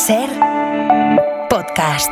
SER Podcast.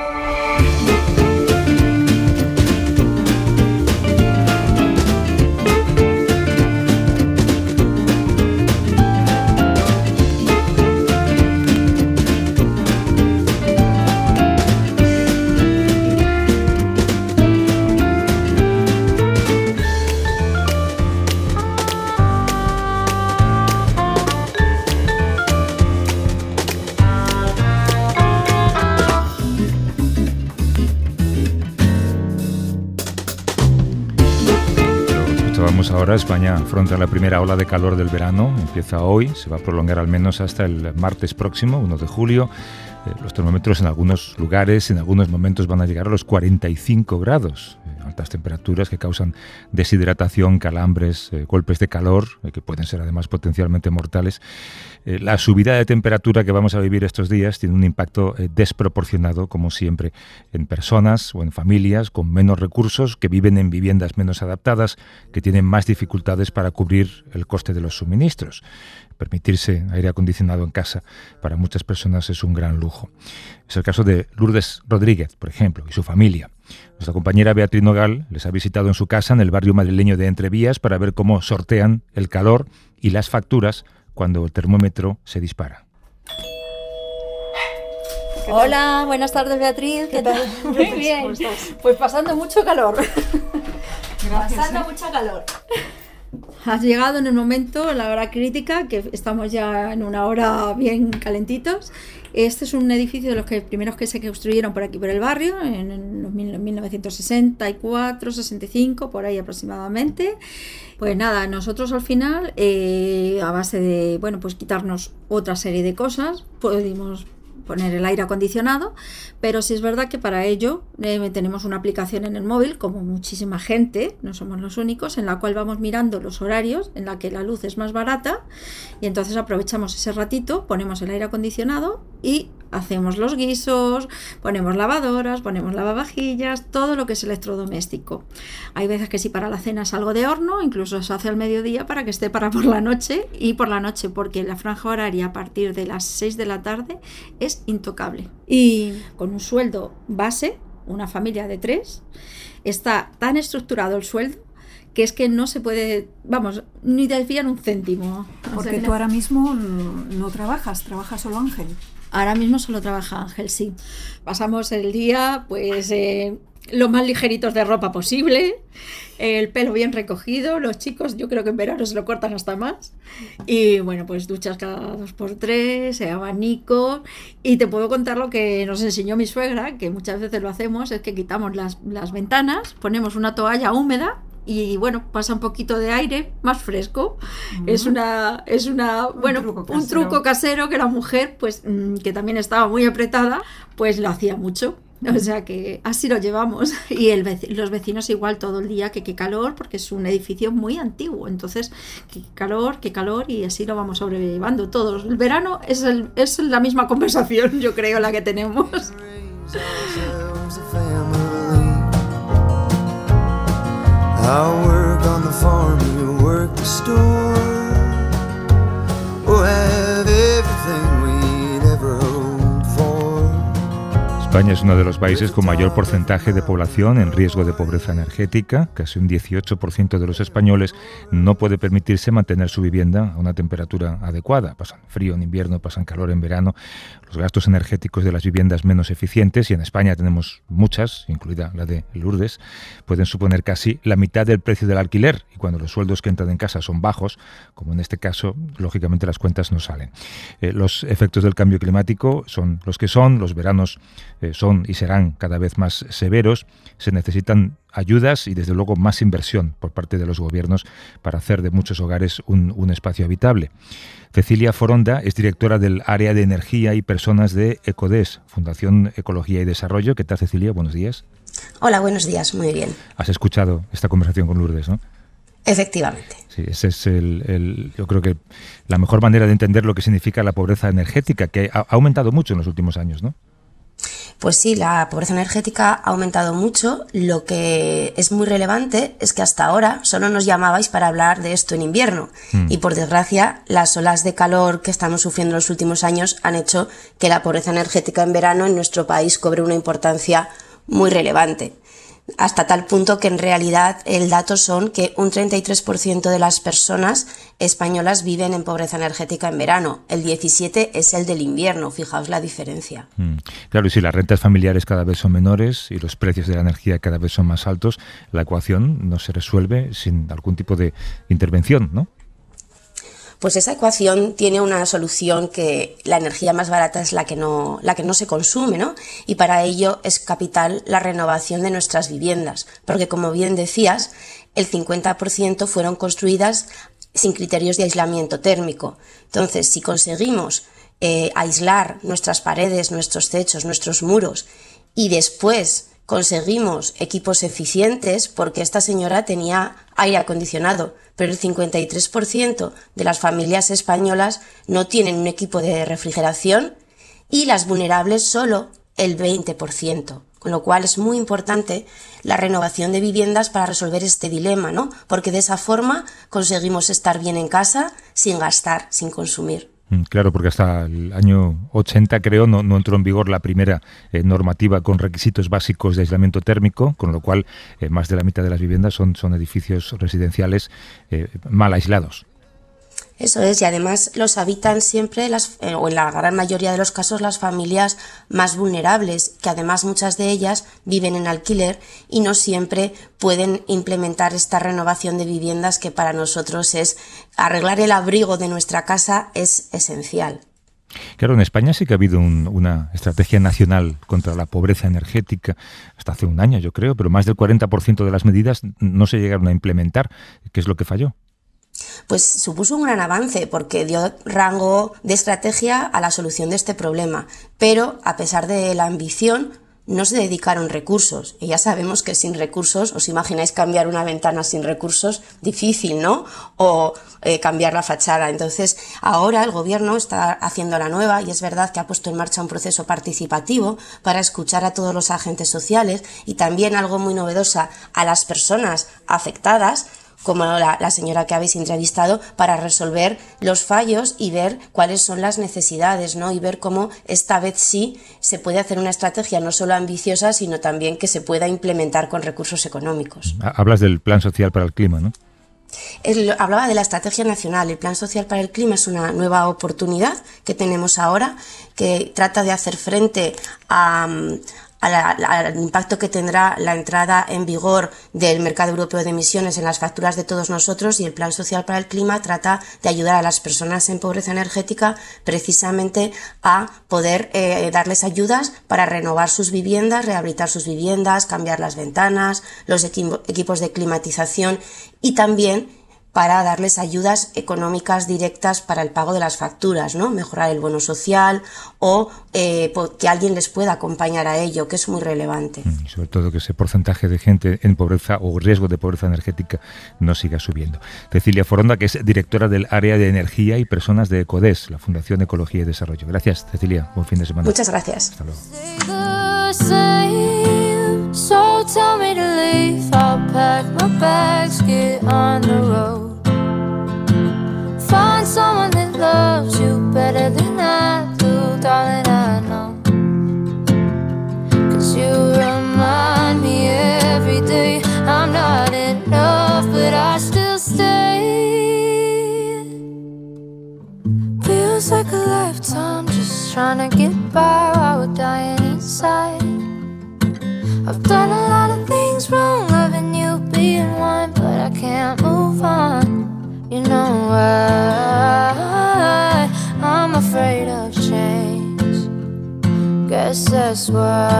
Ahora España afronta la primera ola de calor del verano, empieza hoy, se va a prolongar al menos hasta el martes próximo, 1 de julio. Los termómetros en algunos lugares, en algunos momentos van a llegar a los 45 grados. Altas temperaturas que causan deshidratación, calambres, golpes de calor, que pueden ser además potencialmente mortales. La subida de temperatura que vamos a vivir estos días tiene un impacto desproporcionado, como siempre, en personas o en familias con menos recursos, que viven en viviendas menos adaptadas, que tienen más dificultades para cubrir el coste de los suministros. Permitirse aire acondicionado en casa para muchas personas es un gran lujo. Es el caso de Lourdes Rodríguez, por ejemplo, y su familia. Nuestra compañera Beatriz Nogal les ha visitado en su casa en el barrio madrileño de Entrevías para ver cómo sortean el calor y las facturas cuando el termómetro se dispara. Hola, buenas tardes Beatriz, ¿qué tal? Muy bien, pues pasando mucho calor. Pasando mucho calor. Has llegado en el momento, en la hora crítica, que estamos ya en una hora bien calentitos. Este es un edificio de los primeros que se construyeron por aquí, por el barrio, en 1964, 65, por ahí aproximadamente. Pues nada, nosotros al final, a base de, pues quitarnos otra serie de cosas, pudimos poner el aire acondicionado, pero sí es verdad que para ello tenemos una aplicación en el móvil, como muchísima gente, no somos los únicos, en la cual vamos mirando los horarios en la que la luz es más barata y entonces aprovechamos ese ratito, ponemos el aire acondicionado y hacemos los guisos, ponemos lavadoras, ponemos lavavajillas, todo lo que es electrodoméstico. Hay veces que sí, para la cena es algo de horno, incluso se hace al mediodía para que esté para por la noche, y por la noche porque la franja horaria a partir de las 6 de la tarde es intocable. Y con un sueldo base, una familia de 3, está tan estructurado el sueldo que es que no se puede, ni desviar un céntimo. Porque tú ahora mismo no trabajas solo Ángel. Ahora mismo solo trabaja Ángel, sí. Pasamos el día, lo más ligeritos de ropa posible, el pelo bien recogido, los chicos yo creo que en verano se lo cortan hasta más, y duchas cada 2x3, abanico, y te puedo contar lo que nos enseñó mi suegra, que muchas veces lo hacemos, es que quitamos las ventanas, ponemos una toalla húmeda, y pasa un poquito de aire más fresco. Es un truco casero que la mujer, que también estaba muy apretada, lo hacía mucho. O sea que así lo llevamos. Y los vecinos igual todo el día, que qué calor, porque es un edificio muy antiguo. Entonces, qué calor, y así lo vamos sobrellevando todos. El verano es la misma conversación, yo creo, la que tenemos. I'll work on the farm, you work the store. We'll have everything we'd ever hoped for. España es uno de los países con mayor porcentaje de población en riesgo de pobreza energética. Casi un 18% de los españoles no puede permitirse mantener su vivienda a una temperatura adecuada. Pasan frío en invierno, pasan calor en verano. Los gastos energéticos de las viviendas menos eficientes, y en España tenemos muchas, incluida la de Lourdes, pueden suponer casi la mitad del precio del alquiler. Y cuando los sueldos que entran en casa son bajos, como en este caso, lógicamente las cuentas no salen. Los efectos del cambio climático son los que son, los veranos son y serán cada vez más severos. Se necesitan ayudas y desde luego más inversión por parte de los gobiernos para hacer de muchos hogares un espacio habitable. Cecilia Foronda es directora del área de energía y personas de ECODES, Fundación Ecología y Desarrollo. ¿Qué tal, Cecilia? Buenos días. Hola, buenos días, muy bien. Has escuchado esta conversación con Lourdes, ¿no? Efectivamente. Sí, ese es yo creo que la mejor manera de entender lo que significa la pobreza energética, que ha aumentado mucho en los últimos años, ¿no? Pues sí, la pobreza energética ha aumentado mucho. Lo que es muy relevante es que hasta ahora solo nos llamabais para hablar de esto en invierno. Y por desgracia, las olas de calor que estamos sufriendo en los últimos años han hecho que la pobreza energética en verano en nuestro país cobre una importancia muy relevante. Hasta tal punto que en realidad el dato son que un 33% de las personas españolas viven en pobreza energética en verano. El 17% es el del invierno, fijaos la diferencia. Claro, y si las rentas familiares cada vez son menores y los precios de la energía cada vez son más altos, la ecuación no se resuelve sin algún tipo de intervención, ¿no? Pues esa ecuación tiene una solución, que la energía más barata es la que no se consume, ¿no? Y para ello es capital la renovación de nuestras viviendas, porque como bien decías, el 50% fueron construidas sin criterios de aislamiento térmico. Entonces, si conseguimos aislar nuestras paredes, nuestros techos, nuestros muros, y después conseguimos equipos eficientes, porque esta señora tenía aire acondicionado, pero el 53% de las familias españolas no tienen un equipo de refrigeración y las vulnerables solo el 20%. Con lo cual es muy importante la renovación de viviendas para resolver este dilema, ¿no? Porque de esa forma conseguimos estar bien en casa sin gastar, sin consumir. Claro, porque hasta el año 80, creo, no entró en vigor la primera normativa con requisitos básicos de aislamiento térmico, con lo cual más de la mitad de las viviendas son edificios residenciales mal aislados. Eso es, y además los habitan siempre, o en la gran mayoría de los casos, las familias más vulnerables, que además muchas de ellas viven en alquiler y no siempre pueden implementar esta renovación de viviendas, que para nosotros es arreglar el abrigo de nuestra casa, es esencial. Claro, en España sí que ha habido una estrategia nacional contra la pobreza energética hasta hace un año, yo creo, pero más del 40% de las medidas no se llegaron a implementar. ¿Qué es lo que falló? Pues supuso un gran avance porque dio rango de estrategia a la solución de este problema, pero a pesar de la ambición no se dedicaron recursos, y ya sabemos que sin recursos, os imagináis cambiar una ventana sin recursos, difícil, ¿no? O cambiar la fachada. Entonces ahora el gobierno está haciendo la nueva, y es verdad que ha puesto en marcha un proceso participativo para escuchar a todos los agentes sociales y también, algo muy novedosa, a las personas afectadas, como la señora que habéis entrevistado, para resolver los fallos y ver cuáles son las necesidades, ¿no? Y ver cómo esta vez sí se puede hacer una estrategia no solo ambiciosa, sino también que se pueda implementar con recursos económicos. Hablas del Plan Social para el Clima, ¿no? Hablaba de la estrategia nacional. El Plan Social para el Clima es una nueva oportunidad que tenemos ahora, que trata de hacer frente al impacto que tendrá la entrada en vigor del mercado europeo de emisiones en las facturas de todos nosotros, y el Plan Social para el Clima trata de ayudar a las personas en pobreza energética precisamente a poder darles ayudas para renovar sus viviendas, rehabilitar sus viviendas, cambiar las ventanas, los equipos de climatización, y también para darles ayudas económicas directas para el pago de las facturas, ¿no? Mejorar el bono social o que alguien les pueda acompañar a ello, que es muy relevante. Y sobre todo que ese porcentaje de gente en pobreza o riesgo de pobreza energética no siga subiendo. Cecilia Foronda, que es directora del área de energía y personas de ECODES, la Fundación Ecología y Desarrollo. Gracias, Cecilia. Buen fin de semana. Muchas gracias. Hasta luego. So tell me to leave, I'll pack my bags, get on the road. Find someone that loves you better than I do, darling, I know. 'Cause you remind me every day I'm not enough, but I still stay. Feels like a lifetime just trying to get by while we're dying inside. I've done a lot of things wrong, loving you, being one, but I can't move on. You know why I'm afraid of change. Guess that's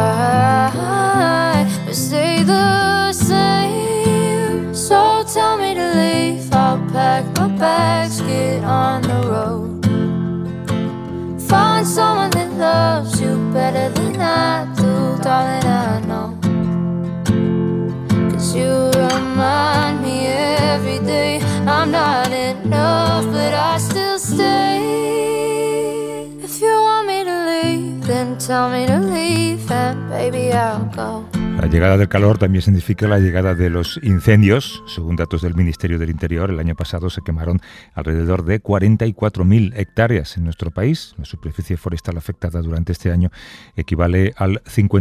why we stay the same. So tell me to leave, I'll pack my bags, get on the road. Find someone that loves you better than I do, darling, I know. 'Cause you remind me every day I'm not enough, but I still stay. If you want me to leave, then tell me to leave and baby I'll go. La llegada del calor también significa la llegada de los incendios. Según datos del Ministerio del Interior, el año pasado se quemaron alrededor de 44.000 hectáreas en nuestro país. La superficie forestal afectada durante este año equivale al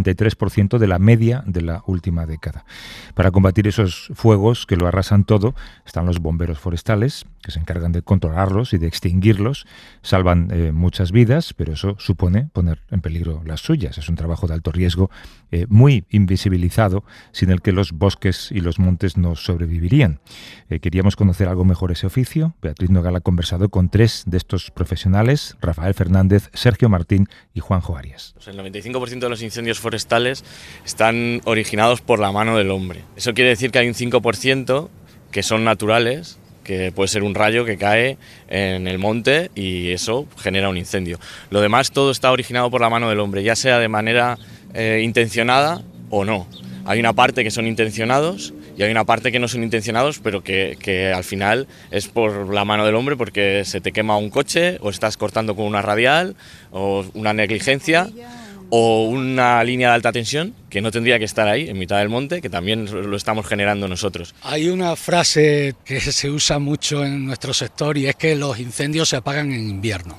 53% de la media de la última década. Para combatir esos fuegos que lo arrasan todo, están los bomberos forestales, que se encargan de controlarlos y de extinguirlos. Salvan muchas vidas, pero eso supone poner en peligro las suyas. Es un trabajo de alto riesgo, muy invisibilizado, sin el que los bosques y los montes no sobrevivirían. Queríamos conocer algo mejor ese oficio. Beatriz Nogal ha conversado con 3 de estos profesionales: Rafael Fernández, Sergio Martín y Juanjo Arias. El 95% de los incendios forestales están originados por la mano del hombre. Eso quiere decir que hay un 5% que son naturales, que puede ser un rayo que cae en el monte y eso genera un incendio. Lo demás todo está originado por la mano del hombre, ya sea de manera intencionada o no. Hay una parte que son intencionados y hay una parte que no son intencionados, pero que al final es por la mano del hombre, porque se te quema un coche o estás cortando con una radial o una negligencia o una línea de alta tensión que no tendría que estar ahí en mitad del monte, que también lo estamos generando nosotros. Hay una frase que se usa mucho en nuestro sector y es que los incendios se apagan en invierno.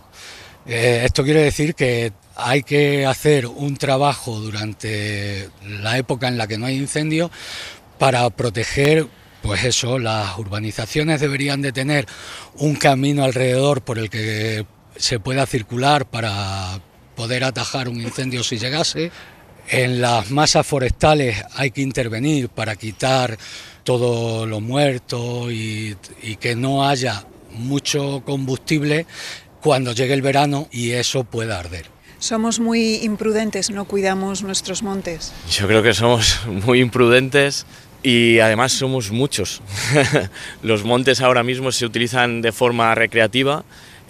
Esto quiere decir que hay que hacer un trabajo durante la época en la que no hay incendio para proteger, pues eso, las urbanizaciones deberían de tener un camino alrededor por el que se pueda circular para poder atajar un incendio si llegase. En las masas forestales hay que intervenir para quitar todo lo muerto y que no haya mucho combustible cuando llegue el verano y eso pueda arder. Somos muy imprudentes, no cuidamos nuestros montes. Yo creo que somos muy imprudentes y además somos muchos. Los montes ahora mismo se utilizan de forma recreativa.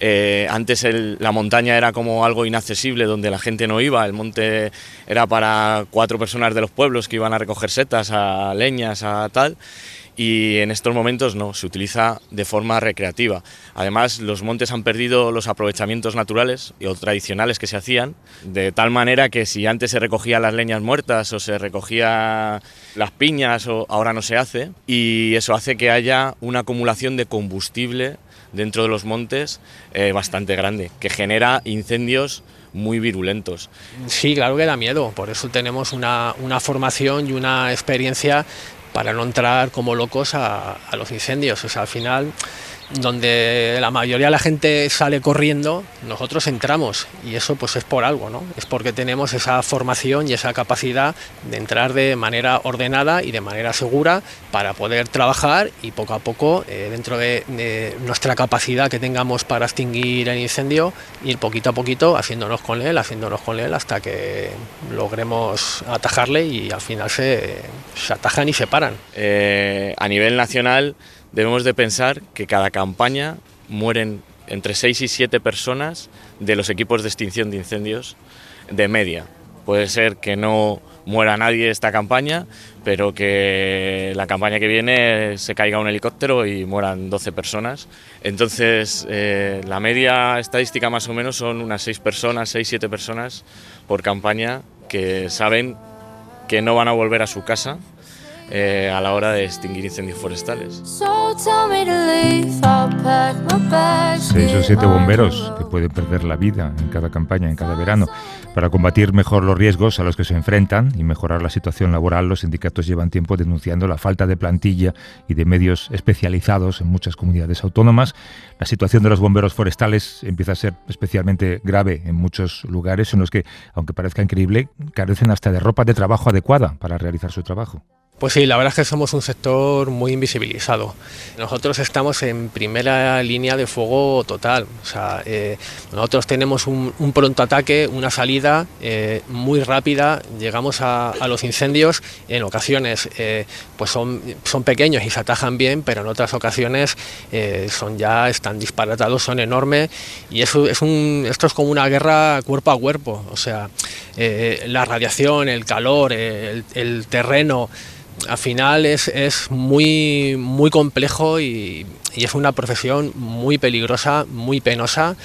Antes la montaña era como algo inaccesible donde la gente no iba, el monte era para 4 personas de los pueblos que iban a recoger setas, a leñas, a tal, y en estos momentos no, se utiliza de forma recreativa. Además, los montes han perdido los aprovechamientos naturales o tradicionales que se hacían, de tal manera que si antes se recogían las leñas muertas o se recogía las piñas, ahora no se hace, y eso hace que haya una acumulación de combustible dentro de los montes bastante grande, que genera incendios muy virulentos. Sí, claro que da miedo, por eso tenemos una formación y una experiencia para no entrar como locos a los incendios. O sea, al final, donde la mayoría de la gente sale corriendo, nosotros entramos, y eso pues es por algo, ¿no? Es porque tenemos esa formación y esa capacidad de entrar de manera ordenada y de manera segura para poder trabajar y poco a poco, dentro de nuestra capacidad que tengamos para extinguir el incendio, ir poquito a poquito haciéndonos con él hasta que logremos atajarle y al final se atajan y se paran. A nivel nacional debemos de pensar que cada campaña mueren entre 6 y 7 personas de los equipos de extinción de incendios de media. Puede ser que no muera nadie esta campaña, pero que la campaña que viene se caiga un helicóptero y mueran 12 personas. Entonces, la media estadística más o menos son unas 6-7 personas por campaña que saben que no van a volver a su casa a la hora de extinguir incendios forestales. 6 o 7 bomberos que pueden perder la vida en cada campaña, en cada verano. Para combatir mejor los riesgos a los que se enfrentan y mejorar la situación laboral, los sindicatos llevan tiempo denunciando la falta de plantilla y de medios especializados en muchas comunidades autónomas. La situación de los bomberos forestales empieza a ser especialmente grave en muchos lugares en los que, aunque parezca increíble, carecen hasta de ropa de trabajo adecuada para realizar su trabajo. Pues sí, la verdad es que somos un sector muy invisibilizado. Nosotros estamos en primera línea de fuego total. O sea, nosotros tenemos un pronto ataque, una salida muy rápida. Llegamos a los incendios. En ocasiones pues son pequeños y se atajan bien, pero en otras ocasiones están disparatados, son enormes. Y esto es como una guerra cuerpo a cuerpo. O sea, la radiación, el calor, el terreno. Al final es muy, muy complejo y es una profesión muy peligrosa, muy penosa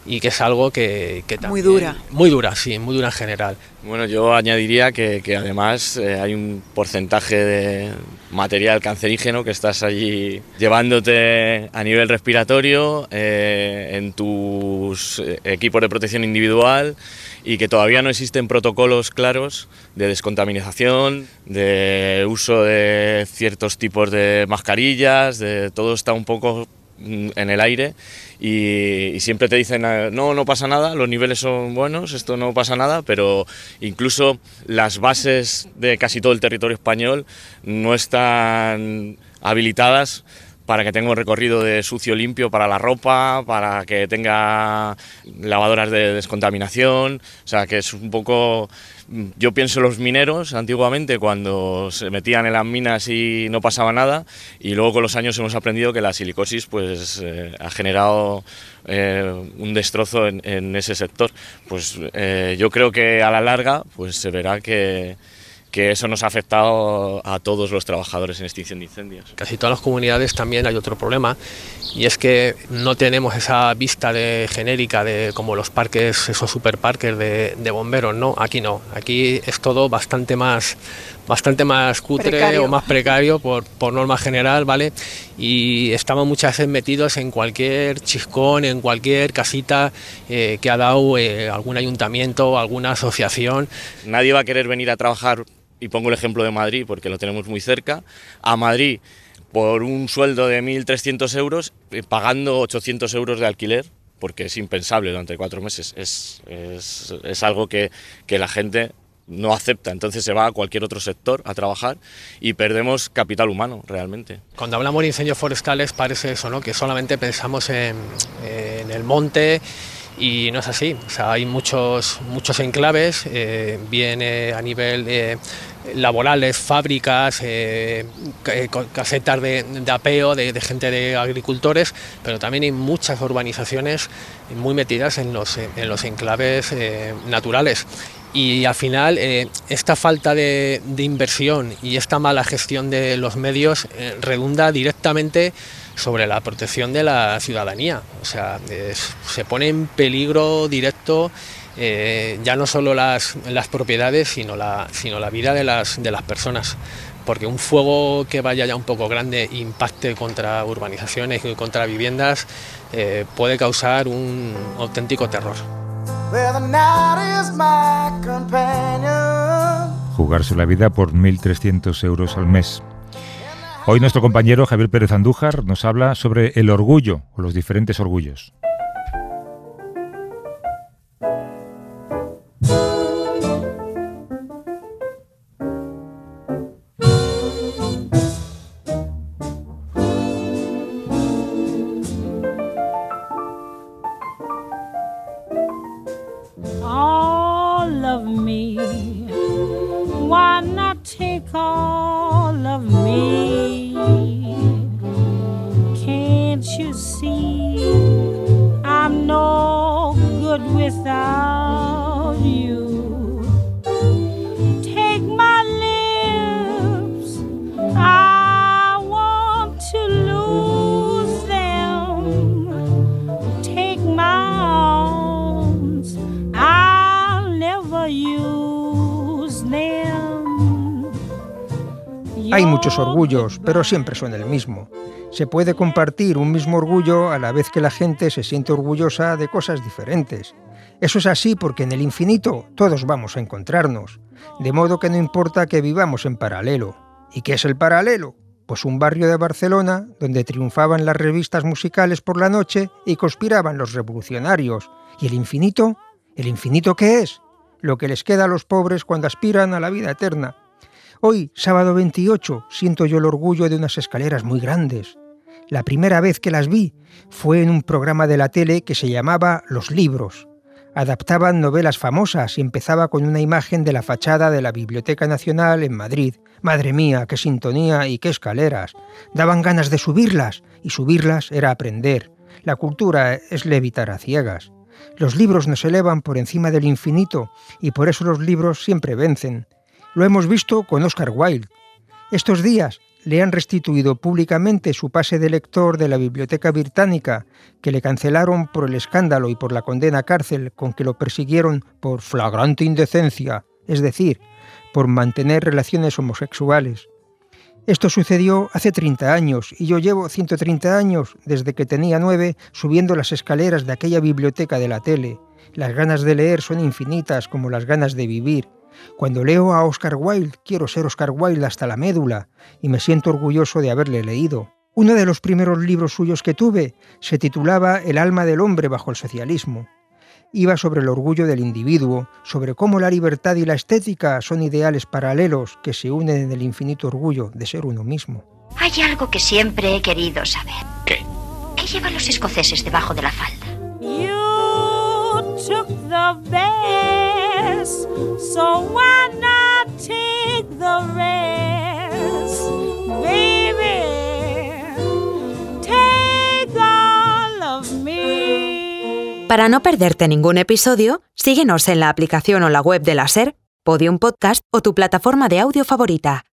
y que es algo que también, muy dura. Muy dura, sí, muy dura en general. Bueno, yo añadiría que además hay un porcentaje de material cancerígeno que estás allí llevándote a nivel respiratorio, en tus equipos de protección individual, y que todavía no existen protocolos claros de descontaminación, de uso de ciertos tipos de mascarillas, todo está un poco en el aire y siempre te dicen no pasa nada, los niveles son buenos, esto no pasa nada, pero incluso las bases de casi todo el territorio español no están habilitadas para que tenga un recorrido de sucio limpio para la ropa, para que tenga lavadoras de descontaminación, o sea que es un poco... Yo pienso en los mineros antiguamente cuando se metían en las minas y no pasaba nada, y luego con los años hemos aprendido que la silicosis pues ha generado un destrozo en ese sector. Pues yo creo que a la larga pues se verá que eso nos ha afectado a todos los trabajadores en extinción de incendios. Casi todas las comunidades también hay otro problema, y es que no tenemos esa vista genérica de como los parques, esos superparques de bomberos, ¿no? Aquí no, aquí es todo bastante más cutre, precario, o más precario por norma general, ¿vale? Y estamos muchas veces metidos en cualquier chiscón, en cualquier casita que ha dado algún ayuntamiento, alguna asociación. Nadie va a querer venir a trabajar, y pongo el ejemplo de Madrid porque lo tenemos muy cerca, a Madrid por un sueldo de 1.300 euros, pagando 800 euros de alquiler, porque es impensable durante 4 meses. Es algo que la gente no acepta, entonces se va a cualquier otro sector a trabajar y perdemos capital humano realmente. Cuando hablamos de incendios forestales parece eso, ¿no? Que solamente pensamos en el monte, y no es así. O sea, hay muchos enclaves, bien a nivel laborales, fábricas, casetas de apeo de gente, de agricultores, pero también hay muchas urbanizaciones muy metidas en los enclaves naturales. Y al final esta falta de inversión y esta mala gestión de los medios redunda directamente sobre la protección de la ciudadanía. O sea, se pone en peligro directo ya no solo las propiedades, sino la vida de las personas. Porque un fuego que vaya ya un poco grande impacte contra urbanizaciones y contra viviendas puede causar un auténtico terror. Jugarse la vida por 1.300 euros al mes. Hoy nuestro compañero Javier Pérez Andújar nos habla sobre el orgullo o los diferentes orgullos. All of me, why not take all of me? Can't you see I'm no good without you? Take my lips, I want to lose them. Take my arms, I'll never use them. Hay muchos orgullos, pero siempre son el mismo. Se puede compartir un mismo orgullo a la vez que la gente se siente orgullosa de cosas diferentes. Eso es así porque en el infinito todos vamos a encontrarnos, de modo que no importa que vivamos en paralelo. ¿Y qué es el paralelo? Pues un barrio de Barcelona donde triunfaban las revistas musicales por la noche y conspiraban los revolucionarios. ¿Y el infinito? ¿El infinito qué es? Lo que les queda a los pobres cuando aspiran a la vida eterna. Hoy, sábado 28, siento yo el orgullo de unas escaleras muy grandes. La primera vez que las vi fue en un programa de la tele que se llamaba Los Libros. Adaptaban novelas famosas y empezaba con una imagen de la fachada de la Biblioteca Nacional en Madrid. Madre mía, qué sintonía y qué escaleras. Daban ganas de subirlas, y subirlas era aprender. La cultura es levitar a ciegas. Los libros nos elevan por encima del infinito y por eso los libros siempre vencen. Lo hemos visto con Oscar Wilde. Estos días le han restituido públicamente su pase de lector de la Biblioteca Británica, que le cancelaron por el escándalo y por la condena a cárcel con que lo persiguieron por flagrante indecencia, es decir, por mantener relaciones homosexuales. Esto sucedió hace 30 años y yo llevo 130 años, desde que tenía 9, subiendo las escaleras de aquella biblioteca de la tele. Las ganas de leer son infinitas como las ganas de vivir. Cuando leo a Oscar Wilde, quiero ser Oscar Wilde hasta la médula y me siento orgulloso de haberle leído. Uno de los primeros libros suyos que tuve se titulaba El alma del hombre bajo el socialismo. Iba sobre el orgullo del individuo, sobre cómo la libertad y la estética son ideales paralelos que se unen en el infinito orgullo de ser uno mismo. Hay algo que siempre he querido saber. ¿Qué? ¿Qué llevan los escoceses debajo de la falda? You took the best, so why not take the rest? Baby, take all of me. Para no perderte ningún episodio, síguenos en la aplicación o la web de la SER, Podium Podcast o tu plataforma de audio favorita.